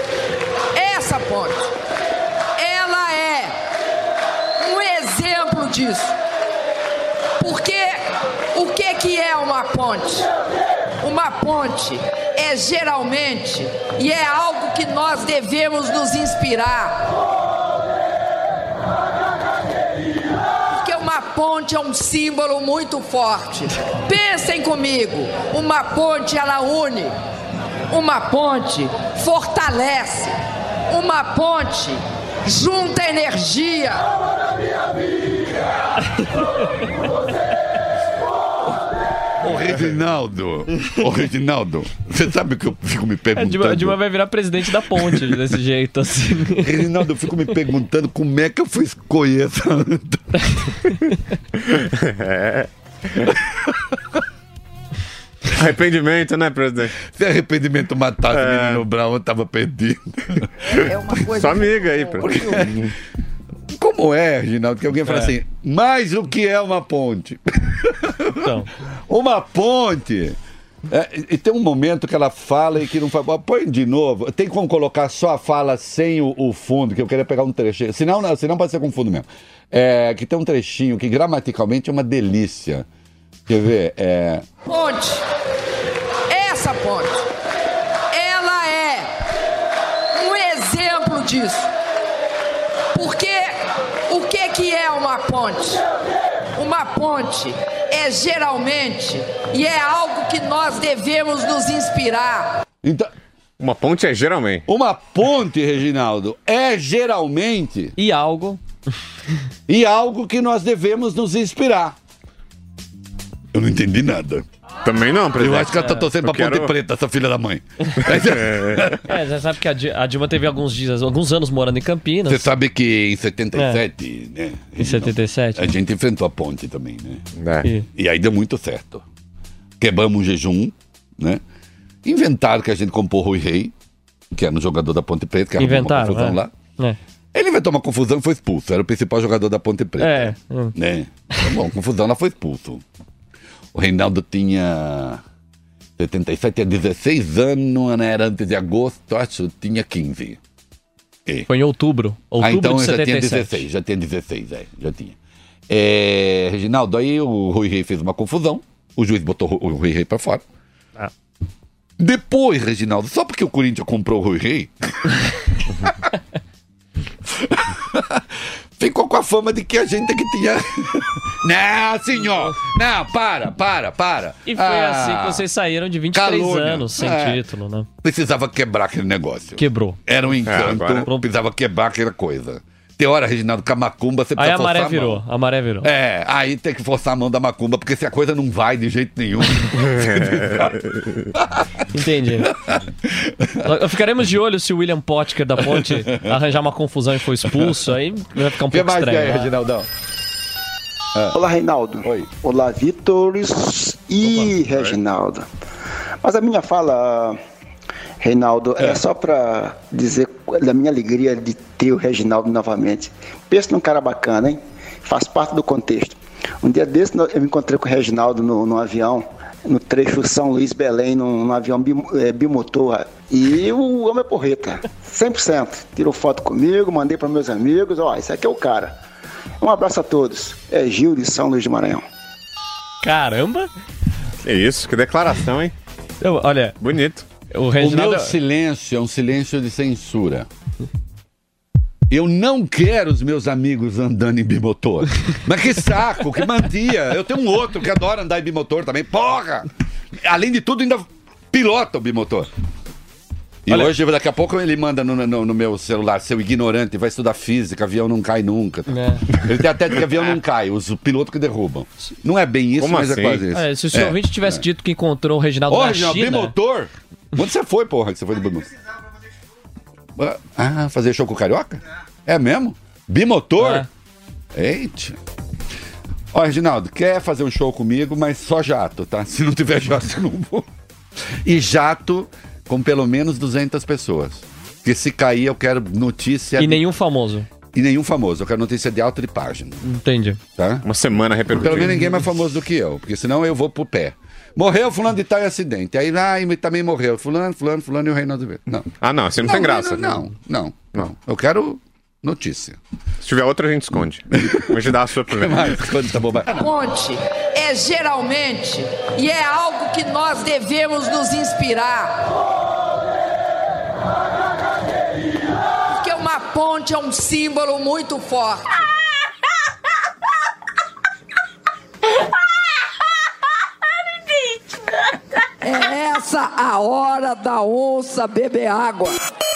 ela é um exemplo disso. Porque o que é uma ponte? Uma ponte é geralmente, e é algo que nós devemos nos inspirar. Porque uma ponte é um símbolo muito forte. Pensem comigo, uma ponte ela une, uma ponte fortalece, uma ponte junta energia. Ô Reginaldo, você sabe o que eu fico me perguntando? A Dilma vai virar presidente da ponte desse jeito, assim. Reginaldo, eu fico me perguntando como é que eu fui escolher essa anta. Arrependimento, né, presidente? Se arrependimento matasse o menino Brown, eu tava perdido. É uma coisa. Só amiga aí, presidente. Como é, Reginaldo, que alguém fala assim, mas o que é uma ponte? Então. Uma ponte. E tem um momento que ela fala e que não fala. Põe de novo. Tem como colocar só a fala sem o fundo, que eu queria pegar um trechinho. Senão pode ser com fundo mesmo. Que tem um trechinho que gramaticalmente é uma delícia. Quer ver? Ponte. Essa ponte. Ela é um exemplo disso. Porque o que é uma ponte? Uma ponte é geralmente, e é algo que nós devemos nos inspirar. Então, uma ponte é geralmente. Uma ponte, Reginaldo, é geralmente... E algo que nós devemos nos inspirar. Eu não entendi nada. Também não, presidente. Eu acho que ela tá torcendo pra Ponte Preta, essa filha da mãe. Você sabe que a Dilma teve alguns anos morando em Campinas. Você sabe que em 77, né? Em 77? A gente enfrentou a ponte também, né? E aí deu muito certo. Quebramos um jejum, né? Inventaram que a gente comprou o Rui Rei, que era um jogador da Ponte Preta, que era uma confusão lá. Ele inventou uma confusão e foi expulso. Era o principal jogador da Ponte Preta. Né? Bom, confusão, lá foi expulso. O Reinaldo tinha 77, tinha 16 anos, né? Era antes de agosto, acho, tinha 15. Foi em outubro. Então de 77. Já tinha 16, já tinha. Reginaldo, aí o Rui Rei fez uma confusão, o juiz botou o Rui Rei pra fora. Depois, Reginaldo, só porque o Corinthians comprou o Rui Rei... Ficou com a fama de que a gente é que tinha... Não, senhor! Não, para! E foi assim que vocês saíram de 23 anos sem título, né? Precisava quebrar aquele negócio. Quebrou. Era um encanto, precisava quebrar aquela coisa. Tem hora, Reginaldo, com a macumba, você precisa forçar a mão. A maré virou. Aí tem que forçar a mão da macumba, porque se a coisa não vai de jeito nenhum... Entendi. Ficaremos de olho se o William Potker da Ponte arranjar uma confusão e for expulso, aí vai ficar um pouco estranho. Aí, Reginaldão? Olá, Reinaldo. Oi. Olá, Vitor e Reginaldo. Mas a minha fala... Reinaldo, é só pra dizer da minha alegria de ter o Reginaldo novamente. Pensa num cara bacana, hein? Faz parte do contexto. Um dia desse eu me encontrei com o Reginaldo no avião, no trecho São Luís-Belém, num avião bimotor. E o homem é porreta, 100%. Tirou foto comigo, mandei para meus amigos. Esse aqui é o cara. Um abraço a todos. É Gil de São Luís de Maranhão. Caramba! É isso, que declaração, hein? Olha, bonito. O meu silêncio é um silêncio de censura. Eu não quero os meus amigos andando em bimotor. Mas que saco, que mantia. Eu tenho um outro que adora andar em bimotor também. Porra! Além de tudo, ainda pilota o bimotor. E hoje, daqui a pouco, ele manda no meu celular: seu ignorante, vai estudar física, avião não cai nunca. Ele tem até que avião não cai, os pilotos que derrubam. Não é bem isso, como mas assim? É quase isso. Se o senhor ouvinte tivesse dito que encontrou o Reginaldo na China... bimotor? Onde você foi, porra, que você foi de bimotor? Fazer show com o Carioca? É mesmo? Bimotor? Eita. Reginaldo, quer fazer um show comigo, mas só jato, tá? Se não tiver jato, eu não vou. E jato com pelo menos 200 pessoas. Porque se cair, eu quero notícia... E nenhum famoso. Eu quero notícia de alta de página. Entendi. Tá? Uma semana repercutindo. Pelo menos ninguém é mais famoso do que eu, porque senão eu vou pro pé. Morreu fulano de tal em acidente. Aí também morreu. Fulano e o Reinaldo Verde. Não. Não, você não tem graça. Não. Eu quero notícia. Se tiver outra, a gente esconde. Vamos dar a sua primeira. A ponte é geralmente, e é algo que nós devemos nos inspirar. Porque uma ponte é um símbolo muito forte. passa a hora da onça beber água.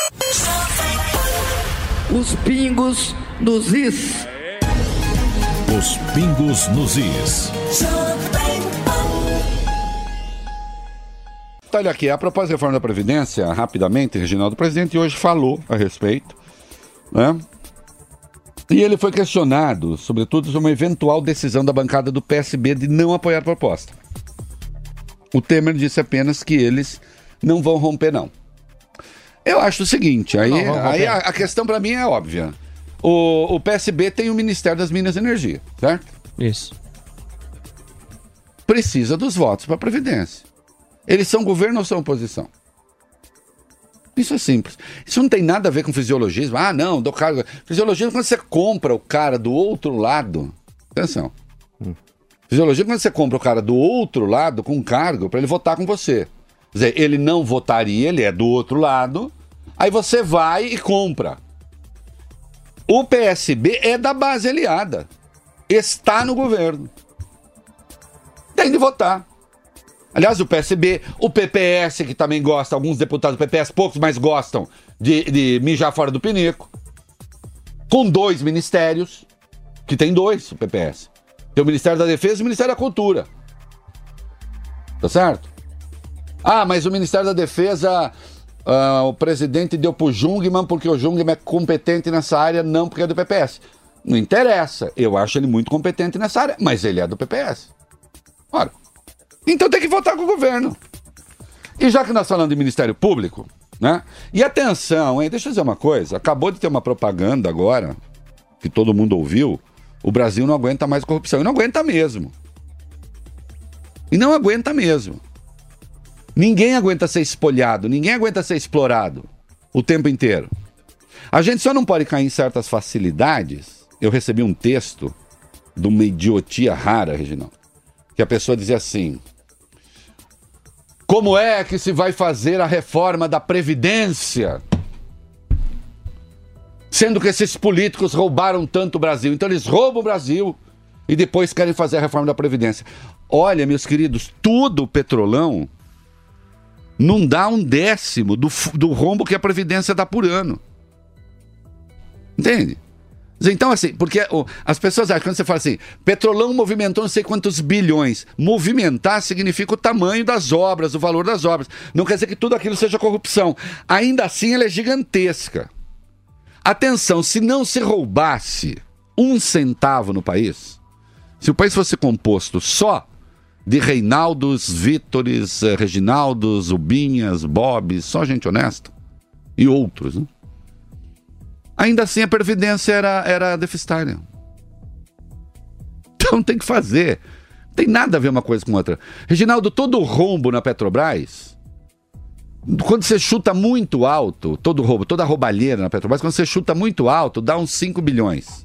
Os pingos nos is. Os pingos nos is. Olha aqui, a propósito da reforma da Previdência, rapidamente, Reginaldo, o presidente hoje falou a respeito, né? E ele foi questionado, sobretudo, sobre uma eventual decisão da bancada do PSB de não apoiar a proposta. O Temer disse apenas que eles não vão romper, não. Eu acho o seguinte, aí a questão para mim é óbvia. O PSB tem o Ministério das Minas e Energia, certo? Isso. Precisa dos votos para a Previdência. Eles são governo ou são oposição? Isso é simples. Isso não tem nada a ver com fisiologismo. Ah, não, do cara. Fisiologismo é quando você compra o cara do outro lado. Atenção. Fisiologismo é quando você compra o cara do outro lado com cargo para ele votar com você. Quer dizer, ele não votaria, ele é do outro lado. Aí você vai e compra. O PSB é da base aliada. Está no governo. Tem de votar. Aliás, o PSB, o PPS, que também gosta, alguns deputados do PPS, poucos mais gostam de mijar fora do pinico. Com 2 ministérios, que tem 2, o PPS. Tem o Ministério da Defesa e o Ministério da Cultura. Tá certo? Ah, mas o Ministério da Defesa, o presidente deu pro Jungmann porque o Jungmann é competente nessa área, não porque é do PPS. Não interessa, eu acho ele muito competente nessa área, mas ele é do PPS. Ora, então tem que votar com o governo. E já que nós falamos de Ministério Público, né? E atenção, hein? Deixa eu dizer uma coisa. Acabou de ter uma propaganda agora, que todo mundo ouviu. O Brasil não aguenta mais corrupção. E não aguenta mesmo. E não aguenta mesmo. Ninguém aguenta ser espolhado. Ninguém aguenta ser explorado o tempo inteiro. A gente só não pode cair em certas facilidades. Eu recebi um texto de uma idiotia rara, Reginaldo, que a pessoa dizia assim: como é que se vai fazer a reforma da Previdência, sendo que esses políticos roubaram tanto o Brasil? Então eles roubam o Brasil e depois querem fazer a reforma da Previdência. Olha, meus queridos, tudo o Petrolão não dá 1/10 do rombo que a Previdência dá por ano. Entende? Então, assim, porque as pessoas acham, quando você fala assim, Petrolão movimentou não sei quantos bilhões. Movimentar significa o tamanho das obras, o valor das obras. Não quer dizer que tudo aquilo seja corrupção. Ainda assim, ela é gigantesca. Atenção, se não se roubasse 1 centavo no país, se o país fosse composto só de Reinaldos, Vítores, Reginaldos, Ubinhas, Bobs, só gente honesta, e outros, né? Ainda assim a Previdência era deficitária. Então tem que fazer. Não tem nada a ver uma coisa com outra. Reginaldo, todo o rombo na Petrobras, quando você chuta muito alto, todo rombo, toda a roubalheira na Petrobras, quando você chuta muito alto, dá uns 5 bilhões.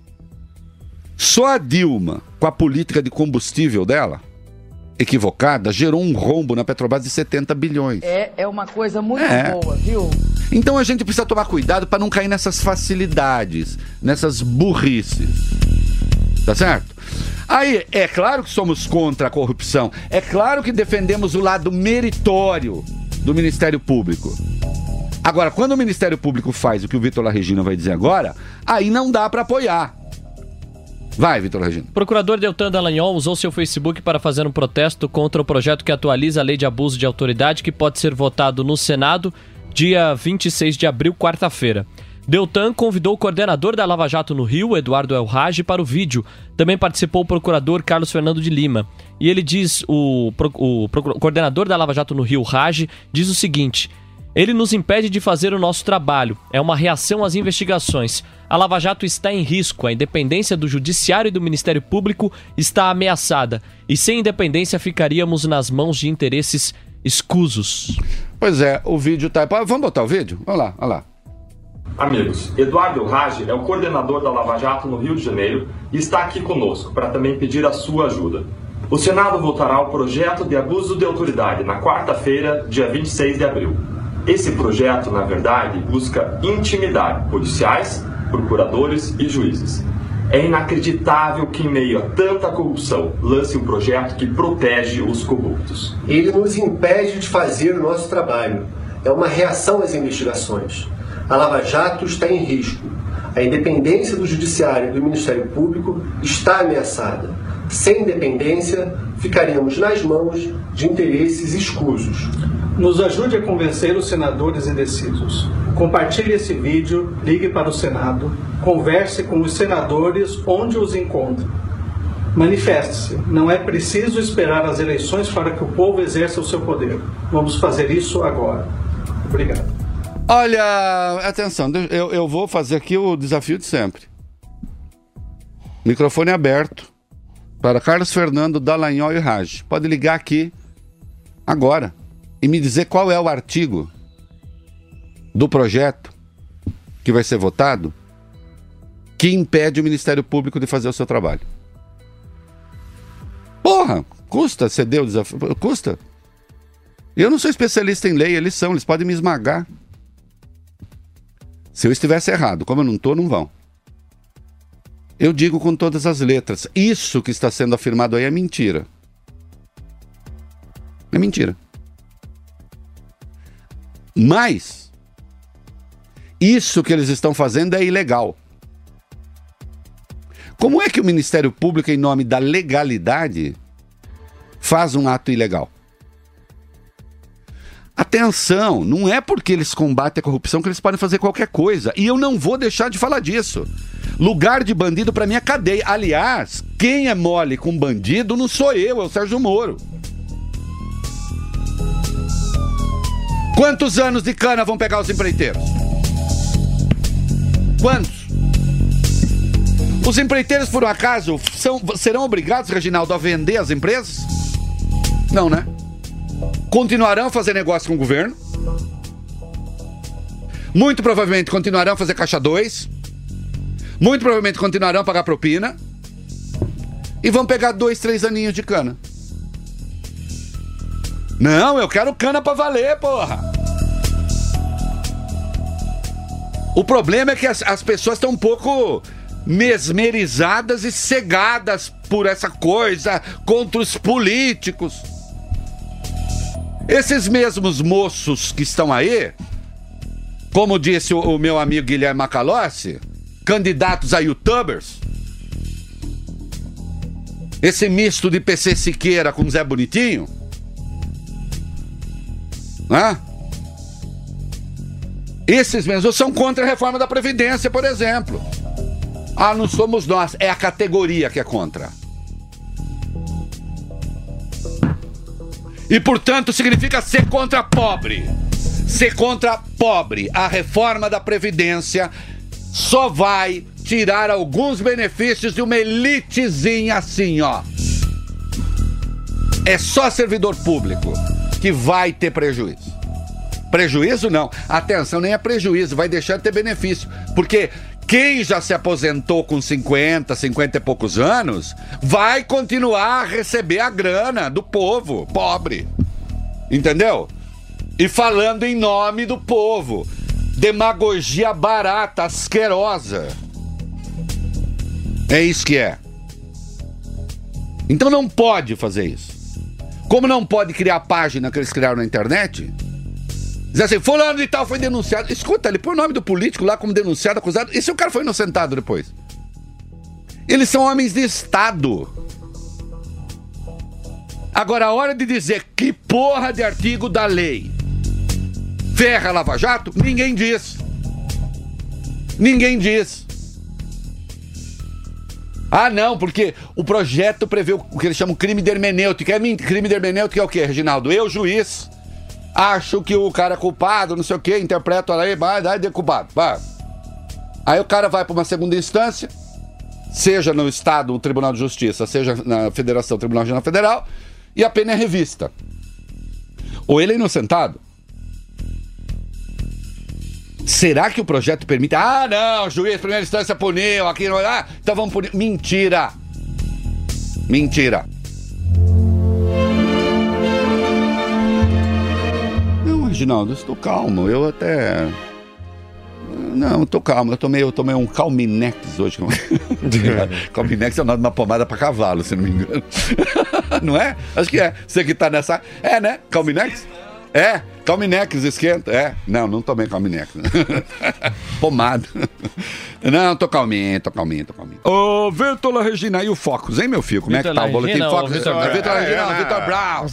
Só a Dilma, com a política de combustível dela, equivocada, gerou um rombo na Petrobras de 70 bilhões. É uma coisa muito boa, viu? Então a gente precisa tomar cuidado para não cair nessas facilidades, nessas burrices. Tá certo? Aí, é claro que somos contra a corrupção. É claro que defendemos o lado meritório do Ministério Público. Agora, quando o Ministério Público faz o que o Vitor Larregina vai dizer agora, aí não dá para apoiar. Vai, Vitor Larregina. Procurador Deltan Dallagnol usou seu Facebook para fazer um protesto contra o projeto que atualiza a lei de abuso de autoridade, que pode ser votado no Senado dia 26 de abril, quarta-feira. Deltan convidou o coordenador da Lava Jato no Rio, Eduardo El Raj, para o vídeo. Também participou o procurador Carlos Fernando de Lima. E ele diz, o coordenador da Lava Jato no Rio, Raj, diz o seguinte: ele nos impede de fazer o nosso trabalho. É uma reação às investigações. A Lava Jato está em risco. A independência do Judiciário e do Ministério Público está ameaçada. E sem independência ficaríamos nas mãos de interesses escusos. Pois é, o vídeo tá... Vamos botar o vídeo? Olha lá. Amigos, Eduardo El Raj é o coordenador da Lava Jato no Rio de Janeiro e está aqui conosco para também pedir a sua ajuda. O Senado votará o projeto de abuso de autoridade na quarta-feira, dia 26 de abril. Esse projeto, na verdade, busca intimidar policiais, procuradores e juízes. É inacreditável que, em meio a tanta corrupção, lance um projeto que protege os corruptos. Ele nos impede de fazer o nosso trabalho. É uma reação às investigações. A Lava Jato está em risco. A independência do Judiciário e do Ministério Público está ameaçada. Sem independência, ficaremos nas mãos de interesses escusos. Nos ajude a convencer os senadores indecisos. Compartilhe esse vídeo, ligue para o Senado, converse com os senadores onde os encontre. Manifeste-se. Não é preciso esperar as eleições para que o povo exerça o seu poder. Vamos fazer isso agora. Obrigado. Olha, atenção, eu vou fazer aqui o desafio de sempre. Microfone aberto para Carlos Fernando, Dallagnol e Raj. Pode ligar aqui agora e me dizer qual é o artigo do projeto que vai ser votado que impede o Ministério Público de fazer o seu trabalho. Porra, custa ceder o desafio? Custa. Eu não sou especialista em lei, eles podem me esmagar. Se eu estivesse errado, como eu não estou, não vão. Eu digo com todas as letras, isso que está sendo afirmado aí é mentira. É mentira. Mas isso que eles estão fazendo é ilegal. Como é que o Ministério Público, em nome da legalidade, faz um ato ilegal? Atenção, não é porque eles combatem a corrupção que eles podem fazer qualquer coisa. E eu não vou deixar de falar disso. Lugar de bandido pra mim é cadeia. Aliás, quem é mole com bandido não sou eu, é o Sérgio Moro. Quantos anos de cana vão pegar os empreiteiros? Quantos? Os empreiteiros, por um acaso, serão obrigados, Reginaldo, a vender as empresas? Não, né? Continuarão a fazer negócio com o governo. Muito provavelmente continuarão a fazer caixa 2. Muito provavelmente continuarão a pagar propina. E vão pegar 2, 3 aninhos de cana. Não, eu quero cana pra valer, porra. O problema é que as pessoas estão um pouco mesmerizadas e cegadas por essa coisa contra os políticos. Esses mesmos moços que estão aí, como disse o meu amigo Guilherme Macalossi, candidatos a youtubers, esse misto de PC Siqueira com Zé Bonitinho, né? Esses mesmos são contra a reforma da Previdência, por exemplo. Ah, não somos nós, é a categoria que é contra. E, portanto, significa ser contra pobre. Ser contra pobre. A reforma da Previdência só vai tirar alguns benefícios de uma elitezinha assim, ó. É só servidor público que vai ter prejuízo. Prejuízo não. Atenção, nem é prejuízo, vai deixar de ter benefício. Porque quem já se aposentou com 50 e poucos anos, vai continuar a receber a grana do povo pobre. Entendeu? E falando em nome do povo. Demagogia barata, asquerosa. É isso que é. Então não pode fazer isso. Como não pode criar a página que eles criaram na internet? Dizer assim, fulano de tal foi denunciado. Escuta, ele põe o nome do político lá como denunciado, acusado. E se o cara foi inocentado depois? Eles são homens de Estado. Agora, a hora de dizer que porra de artigo da lei ferra a Lava Jato, ninguém diz. Ninguém diz. Ah, não, porque o projeto prevê o que eles chamam crime de hermenêutica. Crime de hermenêutica é o quê, Reginaldo? Eu, juiz, acho que o cara é culpado, não sei o quê, interpreto a lei, vai, é culpado, vai. Aí o cara vai para uma segunda instância, seja no Estado, o Tribunal de Justiça, seja na Federação, o Tribunal Regional Federal, e a pena é revista. Ou ele é inocentado. Será que o projeto permite? Ah, não, juiz, primeira instância puniu, aqui não. Ah, então vamos punir. Mentira. Mentira. Não, Reginaldo, estou calmo. Eu até Não, eu tô calmo. Eu tomei um Calminex hoje. Calminex é o nome de uma pomada pra cavalo, se não me engano. Não é? Acho que é. Você que tá nessa... É, né? Calminex? É. Calminex esquenta. É. Não tomei Calminex. Pomada. Não, tô calminho. Ô, Vitor Regina, e o Focus, hein, meu filho? Como é que tá o boletim Focus? Vitor Regina, Vitor Brown.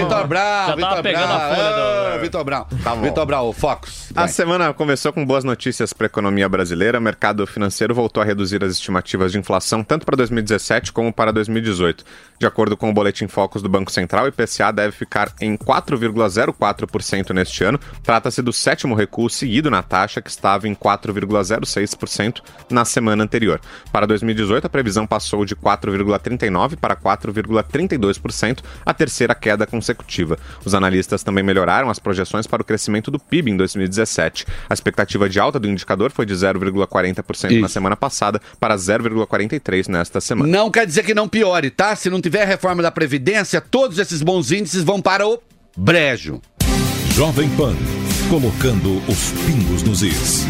Vitor Brown, o Focus. A semana começou com boas notícias para a economia brasileira. O mercado financeiro voltou a reduzir as estimativas de inflação tanto para 2017 como para 2018. De acordo com o boletim Focus do Banco Central, o IPCA deve ficar em 4,04% neste ano. Trata-se do 7º recuo seguido na taxa, que estava em 4,06% na semana anterior. Para 2018, a previsão passou de 4,39% para 4,32%, a terceira queda consecutiva. Os analistas também melhoraram as projeções para o crescimento do PIB em 2017. A expectativa de alta do indicador foi de 0,40% na semana passada para 0,43% nesta semana. Não quer dizer que não piore, tá? Se não tiver reforma da Previdência, todos esses bons índices vão para o brejo. Jovem Pan, colocando os pingos nos is.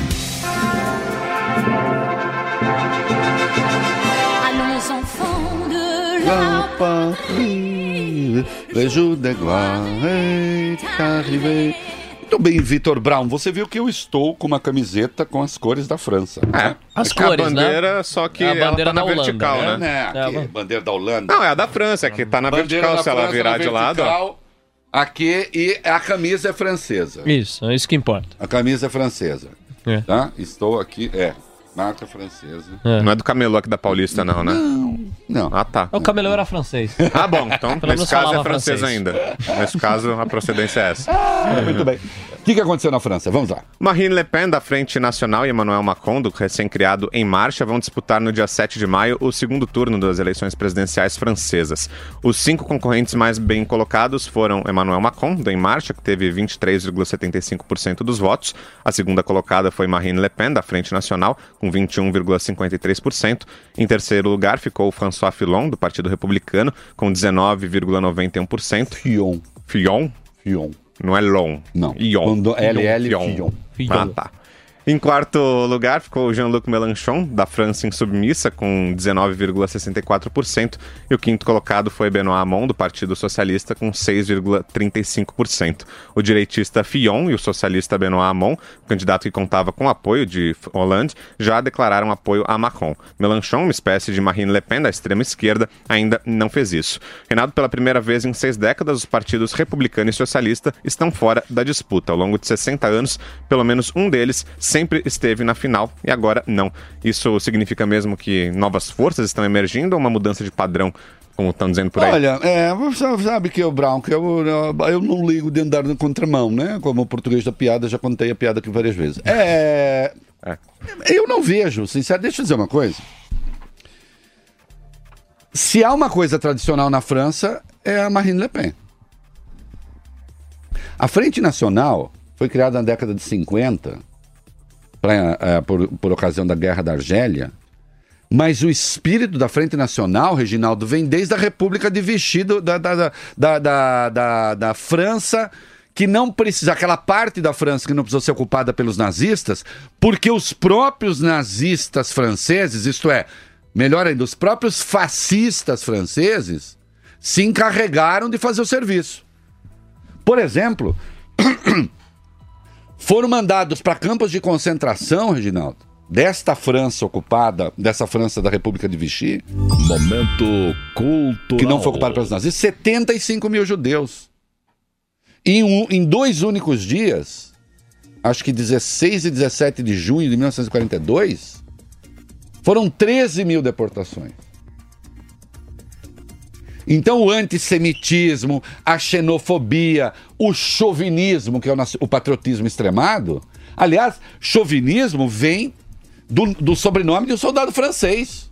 Allons enfants de la patrie, le jour de gloire est arrivé. Muito bem, Vitor Brown, você viu que eu estou com uma camiseta com as cores da França. É, as cores, a bandeira, né? Só que a bandeira ela tá na Holanda, vertical, né? Bandeira da Holanda. Não, é a da França, que tá na vertical, se ela virar de lado. Aqui, e a camisa é francesa. Isso, é isso que importa. A camisa é francesa. Tá? Estou aqui, marca francesa. Não é do camelô aqui da Paulista, não, né? Não. Ah, tá. O camelô era francês. Ah, bom, então nesse caso é francês ainda. Nesse caso, a procedência é essa. Muito bem. O que aconteceu na França? Vamos lá. Marine Le Pen, da Frente Nacional, e Emmanuel Macron, do recém-criado Em Marcha, vão disputar no dia 7 de maio o segundo turno das eleições presidenciais francesas. Os 5 concorrentes mais bem colocados foram Emmanuel Macron, do Em Marcha, que teve 23,75% dos votos. A segunda colocada foi Marine Le Pen, da Frente Nacional, com 21,53%. Em terceiro lugar ficou François Fillon, do Partido Republicano, com 19,91%. Fillon? Não é Lon. Não. Ion. Fillon. Ah, tá. Em quarto lugar ficou Jean-Luc Mélenchon, da França Insubmissa, com 19,64%. E o quinto colocado foi Benoît Hamon, do Partido Socialista, com 6,35%. O direitista Fillon e o socialista Benoît Hamon, o candidato que contava com o apoio de Hollande, já declararam apoio a Macron. Mélenchon, uma espécie de Marine Le Pen da extrema esquerda, ainda não fez isso. Reinado pela primeira vez em 6 décadas, os partidos republicano e socialista estão fora da disputa. Ao longo de 60 anos, pelo menos um deles sempre esteve na final e agora não. Isso significa mesmo que novas forças estão emergindo ou uma mudança de padrão, como estão dizendo por aí? Olha, sabe que o Brown, que eu não ligo de andar na contramão, né? Como o português da piada, já contei a piada aqui várias vezes. Eu não vejo, sinceramente, deixa eu dizer uma coisa. Se há uma coisa tradicional na França, é a Marine Le Pen. A Frente Nacional foi criada na década de 50, por ocasião da Guerra da Argélia, mas o espírito da Frente Nacional, Reginaldo, vem desde a República de Vichy da França, que não precisa, aquela parte da França que não precisou ser ocupada pelos nazistas, porque os próprios nazistas franceses, isto é, melhor ainda, os próprios fascistas franceses, se encarregaram de fazer o serviço. Por exemplo, foram mandados para campos de concentração, Reginaldo, desta França ocupada, dessa França da República de Vichy, momento cultural, que não foi ocupada pelos nazistas, 75 mil judeus. Em 2 únicos dias, acho que 16 e 17 de junho de 1942, foram 13 mil deportações. Então o antissemitismo, a xenofobia, o chauvinismo, que é o patriotismo extremado, aliás, chauvinismo vem do sobrenome de um soldado francês,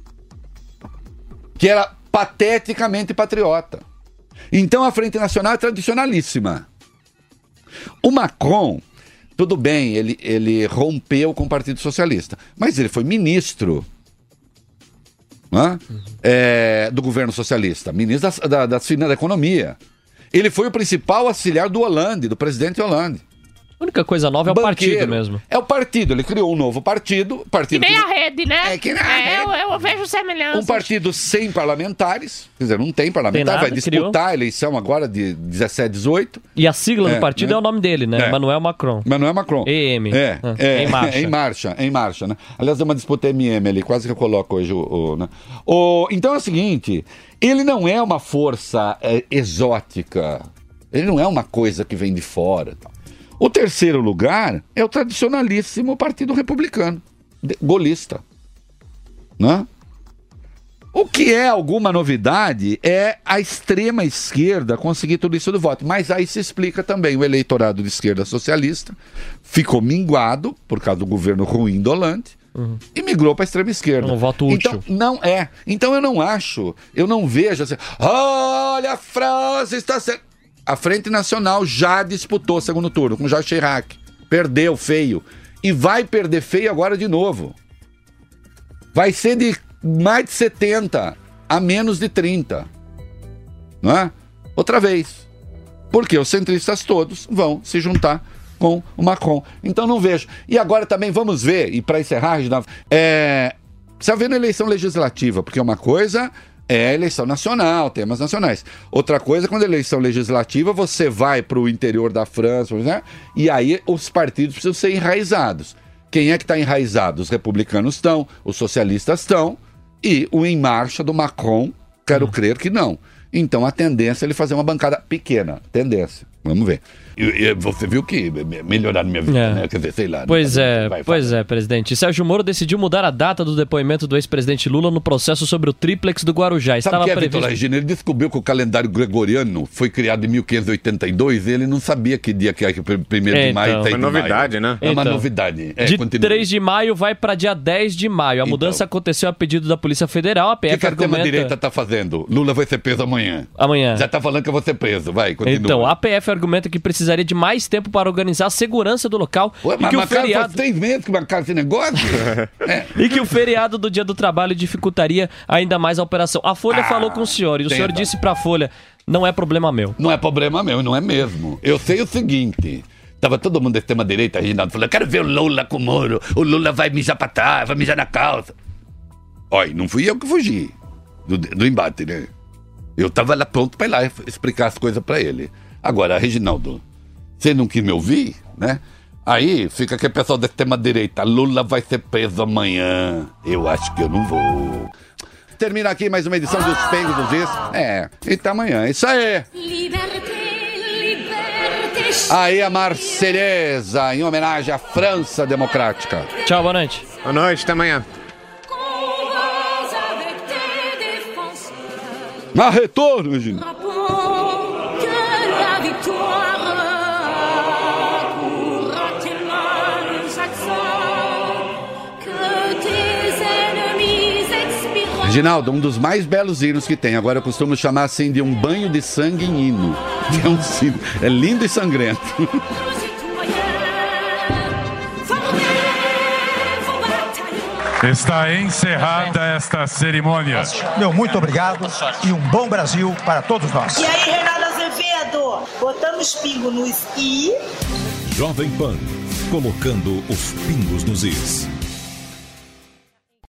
que era pateticamente patriota. Então a Frente Nacional é tradicionalíssima. O Macron, tudo bem, ele rompeu com o Partido Socialista, mas ele foi ministro do governo socialista, ministro da Economia. Ele foi o principal auxiliar do Hollande, do presidente Hollande. A única coisa nova é o Banqueiro. partido mesmo. É o partido, ele criou um novo partido. Que nem a rede, né? Que nem a rede. Eu vejo semelhanças. Um partido sem parlamentares, quer dizer, não tem parlamentar, Tem nada, vai disputar criou. a eleição agora de 17, 18. E a sigla do partido é o nome dele, né? É. Emmanuel Macron. Emmanuel Macron. EM. Em marcha. Em marcha, né? Aliás, é uma disputa MM ali, quase que eu coloco hoje né? Então é o seguinte, ele não é uma força exótica, ele não é uma coisa que vem de fora. O terceiro lugar é o tradicionalíssimo Partido Republicano, golista, né? O que é alguma novidade é a extrema esquerda conseguir tudo isso do voto. Mas aí se explica também, o eleitorado de esquerda socialista ficou minguado por causa do governo ruim do Hollande e migrou para a extrema esquerda. Um voto útil. Então eu não vejo assim, olha, a França está sendo... A Frente Nacional já disputou o segundo turno com Jacques Chirac. Perdeu feio. E vai perder feio agora de novo. Vai ser de mais de 70 a menos de 30. Não é? Outra vez. Porque os centristas todos vão se juntar com o Macron. Então não vejo. E agora também vamos ver, e para encerrar, precisa ver na eleição legislativa, porque uma coisa... é a eleição nacional, temas nacionais. Outra coisa, quando é eleição legislativa, você vai para o interior da França, né? E aí os partidos precisam ser enraizados. Quem é que está enraizado? Os republicanos estão, os socialistas estão, e o Em Marcha do Macron, quero crer que não. Então a tendência é ele fazer uma bancada pequena. Tendência. Vamos ver. Você viu que melhorar minha vida, né? Quer dizer, sei lá. Pois é, presidente. Sérgio Moro decidiu mudar a data do depoimento do ex-presidente Lula no processo sobre o triplex do Guarujá. Sabe o que é, Vitor Regina? Ele descobriu que o calendário gregoriano foi criado em 1582 e ele não sabia que dia que é 1º de maio. É uma novidade, né? É uma novidade. De 3 de maio vai para dia 10 de maio. A mudança aconteceu a pedido da Polícia Federal. A PF O que a extrema-direita está fazendo? Lula vai ser preso amanhã. Já está falando que eu vou ser preso. Vai, continua. Então, a PF argumenta que precisaria de mais tempo para organizar a segurança do local. Mas que o feriado... faz 3 meses que marcaram esse negócio. E que o feriado do Dia do Trabalho dificultaria ainda mais a operação. A Folha falou com o senhor e o senhor disse para a Folha, não é problema meu. Não é problema meu, não é mesmo. Eu sei o seguinte... Tava todo mundo da extrema-direita, Reginaldo, falando, quero ver o Lula com o Moro, o Lula vai mijar pra trás, vai mijar na calça. Olha, não fui eu que fugi do embate, né? Eu tava lá pronto pra ir lá explicar as coisas pra ele. Agora, Reginaldo, você não quis me ouvir, né? Aí fica aquele pessoal da extrema-direita, Lula vai ser preso amanhã. Eu acho que eu não vou. Termina aqui mais uma edição dos Pengos dos Is. E até amanhã. Isso aí! Aí a Marselhesa, em homenagem à França Democrática. Tchau, boa noite. Boa noite, até amanhã. Na retorno, Regina. Reginaldo, um dos mais belos hinos que tem. Agora eu costumo chamar assim de um banho de sangue em hino. É lindo e sangrento. Está encerrada esta cerimônia. Meu muito obrigado e um bom Brasil para todos nós. E aí, Reinaldo Azevedo, botamos pingo nos i. Jovem Pan, colocando os pingos nos is.